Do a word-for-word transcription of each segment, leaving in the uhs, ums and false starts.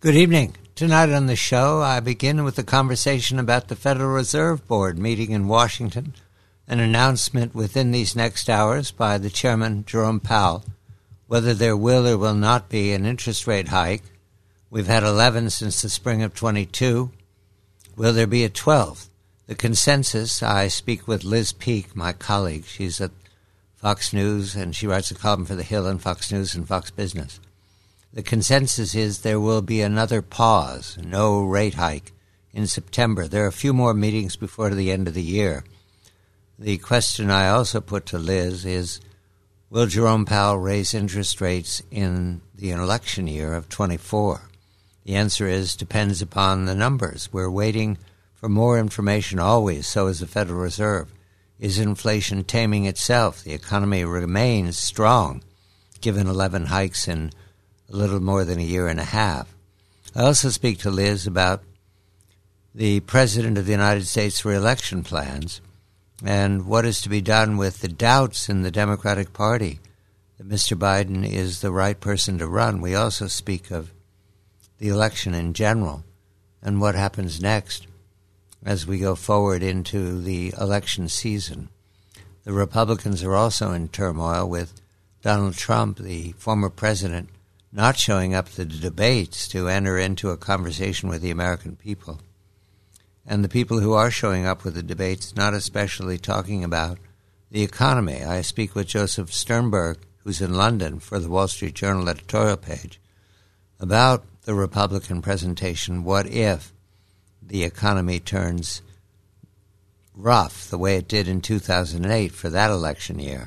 Good evening. Tonight on the show, I begin with a conversation about the Federal Reserve Board meeting in Washington, an announcement within these next hours by the chairman, Jerome Powell, whether there will or will not be an interest rate hike. We've had eleven since the spring of twenty-two. Will there be a twelfth? The consensus, I speak with Liz Peek, my colleague. She's at Fox News, and she writes a column for The Hill and Fox News and Fox Business. The consensus is there will be another pause, no rate hike, in September. There are a few more meetings before the end of the year. The question I also put to Liz is, will Jerome Powell raise interest rates in the election year of twenty-four? The answer is, depends upon the numbers. We're waiting for more information always, so is the Federal Reserve. Is inflation taming itself? The economy remains strong, given eleven hikes in a little more than a year and a half. I also speak to Liz about the President of the United States re-election plans and what is to be done with the doubts in the Democratic Party that Mister Biden is the right person to run. We also speak of the election in general and what happens next as we go forward into the election season. The Republicans are also in turmoil with Donald Trump, the former president, not showing up to the debates to enter into a conversation with the American people. And the people who are showing up with the debates not especially talking about the economy. I speak with Joseph Sternberg, who's in London, for the Wall Street Journal editorial page, about the Republican presentation, what if the economy turns rough the way it did in two thousand eight for that election year.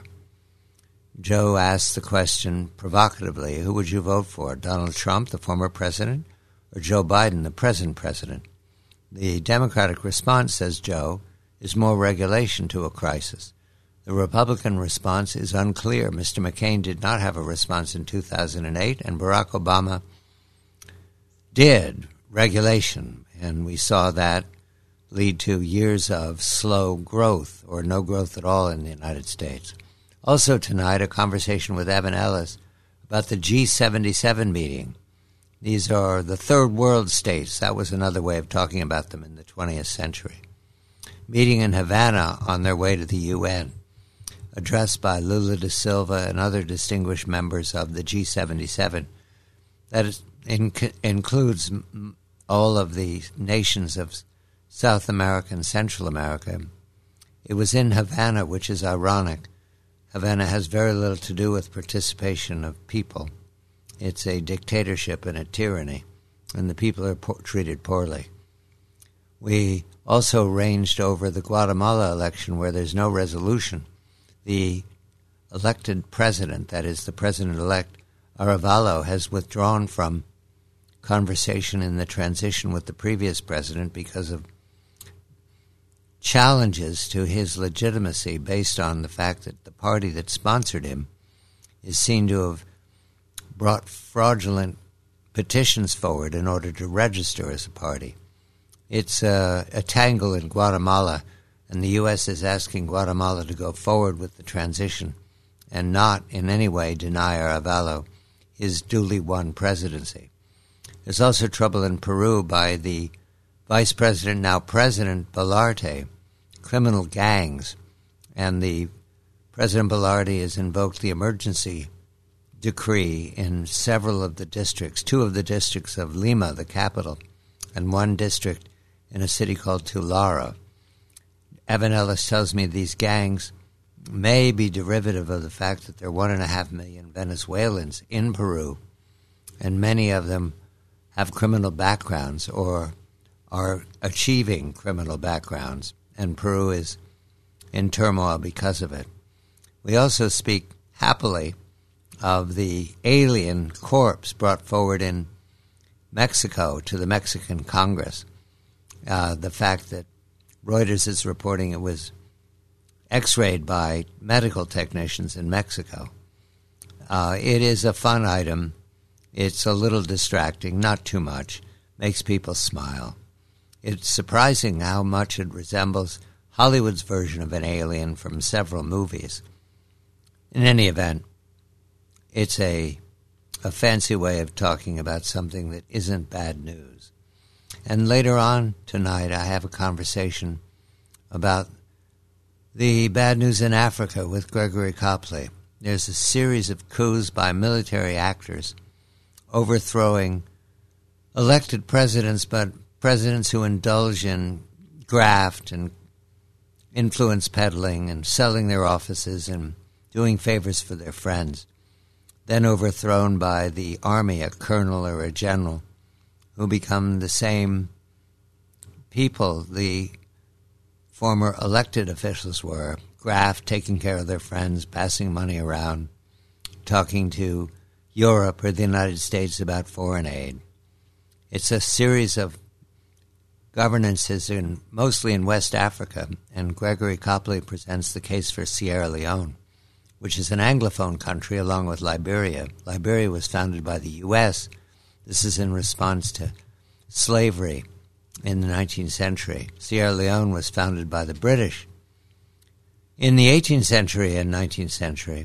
Joe asked the question provocatively, who would you vote for, Donald Trump, the former president, or Joe Biden, the present president? The Democratic response, says Joe, is more regulation to a crisis. The Republican response is unclear. Mister McCain did not have a response in two thousand eight, and Barack Obama did, regulation, and we saw that lead to years of slow growth or no growth at all in the United States. Also tonight, a conversation with Evan Ellis about the G seventy-seven meeting. These are the third world states. That was another way of talking about them in the twentieth century. Meeting in Havana on their way to the U N, addressed by Lula da Silva and other distinguished members of the G seventy-seven. That is, in, includes all of the nations of South America and Central America. It was in Havana, which is ironic. Havana has very little to do with participation of people. It's a dictatorship and a tyranny, and the people are po- treated poorly. We also ranged over the Guatemala election where there's no resolution. The elected president, that is the president-elect Arevalo, has withdrawn from conversation in the transition with the previous president because of challenges to his legitimacy based on the fact that the party that sponsored him is seen to have brought fraudulent petitions forward in order to register as a party. It's a, a tangle in Guatemala, and the U S is asking Guatemala to go forward with the transition and not in any way deny Arevalo his duly won presidency. There's also trouble in Peru by the Vice President, now President Boluarte, criminal gangs, and the President Boluarte has invoked the emergency decree in several of the districts, two of the districts of Lima, the capital, and one district in a city called Tulara. Evan Ellis tells me these gangs may be derivative of the fact that there are one and a half million Venezuelans in Peru, and many of them have criminal backgrounds or are achieving criminal backgrounds, and Peru is in turmoil because of it. We also speak happily of the alien corpse brought forward in Mexico to the Mexican Congress. Uh, the fact that Reuters is reporting it was x-rayed by medical technicians in Mexico. Uh, it is a fun item. It's a little distracting, not too much. Makes people smile. It's surprising how much it resembles Hollywood's version of an alien from several movies. In any event, it's a a fancy way of talking about something that isn't bad news. And later on tonight, I have a conversation about the bad news in Africa with Gregory Copley. There's a series of coups by military actors overthrowing elected presidents, but presidents who indulge in graft and influence peddling and selling their offices and doing favors for their friends, then overthrown by the army, a colonel or a general, who become the same people the former elected officials were. Graft, taking care of their friends, passing money around, talking to Europe or the United States about foreign aid. It's a series of governances in mostly in West Africa, and Gregory Copley presents the case for Sierra Leone, which is an Anglophone country along with Liberia. Liberia was founded by the U S This is in response to slavery in the nineteenth century. Sierra Leone was founded by the British in the eighteenth century and nineteenth century,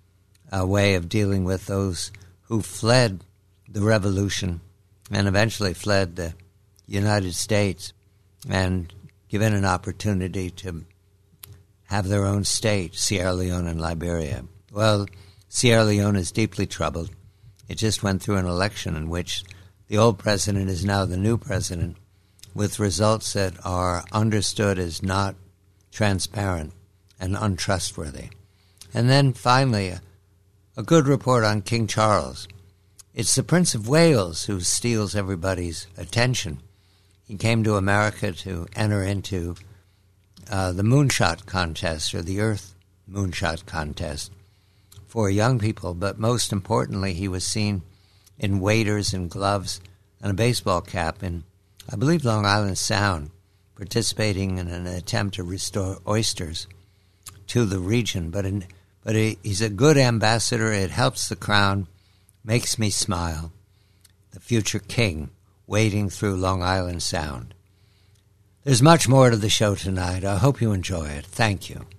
a way of dealing with those who fled the revolution and eventually fled the United States and given an opportunity to have their own state, Sierra Leone and Liberia. Well, Sierra Leone is deeply troubled. It just went through an election in which the old president is now the new president, with results that are understood as not transparent and untrustworthy. And then finally, a, a good report on King Charles. It's the Prince of Wales who steals everybody's attention. He came to America to enter into uh, the moonshot contest, or the Earth moonshot contest, for young people, but most importantly, he was seen in waders and gloves and a baseball cap in, I believe, Long Island Sound, participating in an attempt to restore oysters to the region. But in, but he, he's a good ambassador. It helps the crown, makes me smile. The future king wading through Long Island Sound. There's much more to the show tonight. I hope you enjoy it. Thank you.